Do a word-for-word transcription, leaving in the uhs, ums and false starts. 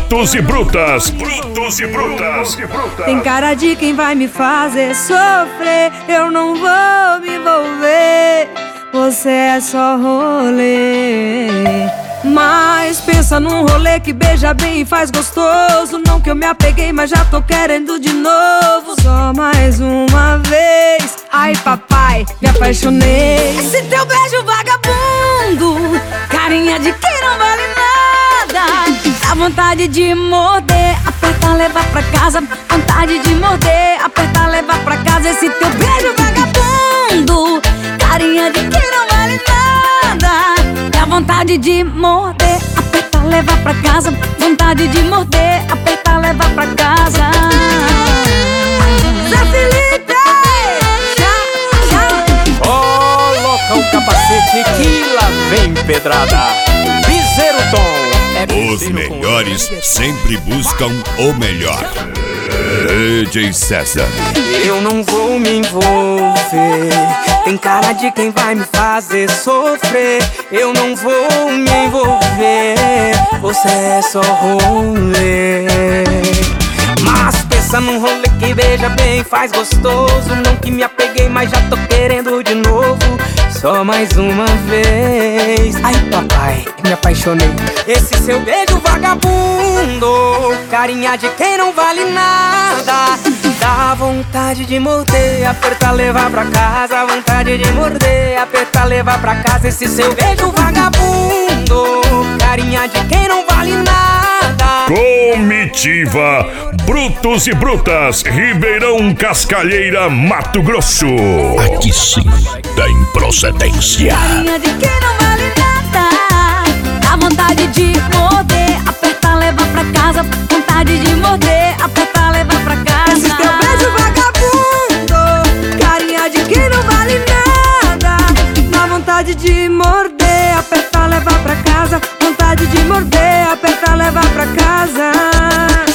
Brutos e brutas. Brutos e brutas. Tem cara de quem vai me fazer sofrer. Eu não vou me envolver. Você é só rolê. Mas pensa num rolê que beija bem e faz gostoso. Não que eu me apeguei, mas já tô querendo de novo. Só mais uma vez. Ai papai, me apaixonei. Esse teu beijo vagabundo, carinha de quem não vale nada. Dá vontade de morder, apertar, levar pra casa. Vontade de morder, apertar, levar pra casa. Esse teu beijo vagabundo, carinha de quem não vale nada. Dá vontade de morder, apertar, levar pra casa. Vontade de morder, apertar, levar pra casa. Zé Felipe, já, já. Coloca o capacete que lá vem pedrada. Piseiro Tom. É Os melhores sempre buscam o melhor. D J César. Eu não vou me envolver. Tem cara de quem vai me fazer sofrer. Eu não vou me envolver. Você é só rolê. Mas pensa num rolê que beija bem, faz gostoso. Não que me apeguei, mas já tô querendo de novo. Só mais uma vez. Ai papai, me apaixonei. Esse seu beijo vagabundo, carinha de quem não vale nada. Dá vontade de morder, apertar, levar pra casa. Vontade de morder, apertar, levar pra casa. Esse seu beijo vagabundo, carinha de quem não vale nada. Comitiva Brutos e Brutas, Ribeirão Cascalheira, Mato Grosso. Aqui sim tem procedência. Carinha de quem não vale nada. Dá vontade de morder, apertar, levar pra casa. Vontade de morder, apertar, levar pra casa. Esse teu beijo vagabundo, carinha de quem não vale nada. Dá vontade de morder, apertar, levar pra casa. Vontade de morder, apertar, levar pra casa.